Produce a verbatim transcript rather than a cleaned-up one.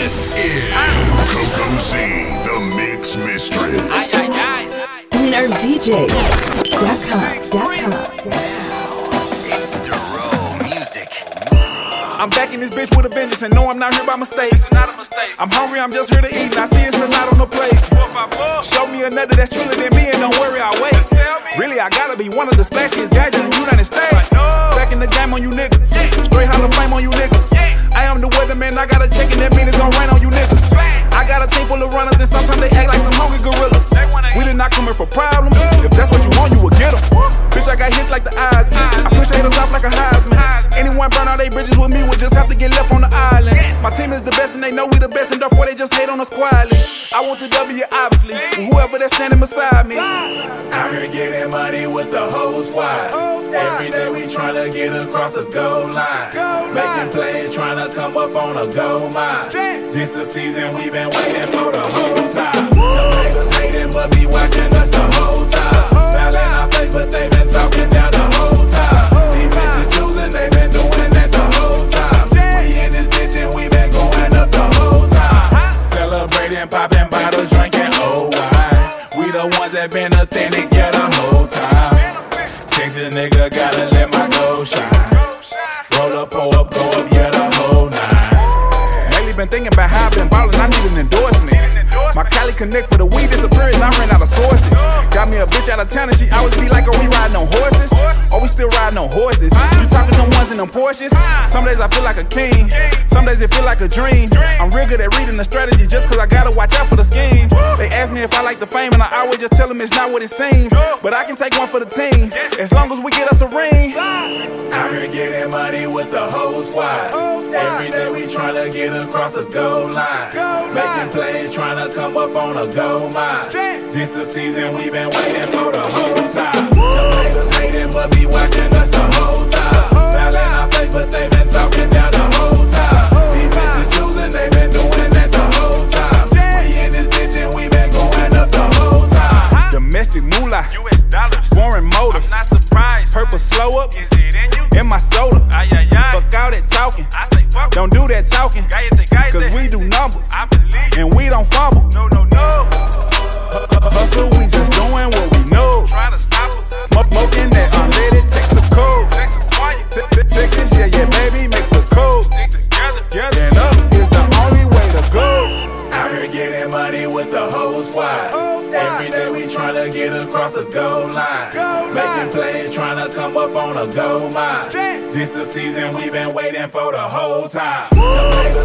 This is Coco Z, the Mix Mistress. Winner D J. Daka, Daka. It's Duro Music. I'm back in this bitch with a vengeance and no, I'm not here by mistake. It's not a mistake. I'm hungry, I'm just here to eat and I see it's a lot on the plate. Show me another that's truer than me and don't worry, I'll wait. Really, I gotta be one of the splashiest guys in the United States. Back in the game on you niggas. Straight Hall of Fame on you niggas. I am the weatherman, I got a check and that mean it's gon' rain on you niggas. I got a team full of runners and sometimes they act like some hungry gorillas. We did not come here for problems. If that's what you want, you will get them. Bitch, I got hits like the eyes. I push haters off like a Heisman. Anyone burn all they bridges with me would just have to get left on the island. My team is the best and they know we the best, and therefore they just hate on us quietly. I want the W, obviously, whoever that's standing beside me. Out here getting money with the whole squad. Every day we tryna get across the goal line. Making plays, tryna come up on a goal mine. This the season we been waiting for the whole time. The niggas hating but be watching us the whole time. Smiling our face but they been talking down the whole time. These bitches choosing, they been doing that the whole time. We in this bitch and we been going up the whole time. Celebrating, popping bottles, drinking old wine. We the ones that been authentic, yeah, the whole time. Texas nigga, gotta let my gold shine. Roll up, pull up, go up, yeah, the whole nine. Lately been thinking about how I've been ballin', I need an endorsement. My Cali Connect for the weed disappeared and I ran out of sources. Got me a bitch out of town and she always be like, are we riding on horses? Or we still riding on horses? You talking them ones in them Porsches? Some days I feel like a king, some days it feel like a dream. I'm real good at reading the strategy just cause I gotta watch out for the schemes. They ask me if I like the fame and I always just tell them it's not what it seems. But I can take one for the team, as long as we get us a ring. Out here getting money with the whole squad. Every day we tryna get across the goal line. Making plays, tryna come up on a goal mine. This the season we been waiting for the whole time. The niggas hating but be watching us the whole time. Smiling our face but they been talking down the whole time. These bitches choosing, they been doing that the whole time. We in this bitch and we been going up the whole time. Domestic moolah, U S dollars, foreign motors. I'm not surprised. Purple slow up, is it in you? In my soda. Ay, ay, ay. Fuck all that talking. I say fuck. Don't do that talking. Cause we do numbers. I believe. And we don't fumble. No, no, no. Hustle, we just doing what we know. Trying to stop us. Smoking that unleaded Texaco. Texas, yeah, yeah, baby, makes a code. Stick together, together. And up is the only way to go. Out here getting money with the whole squad. Every day we tryna get across the goal line. Making plays, tryna come up on a goal mine. This the season we been waiting for the whole time. The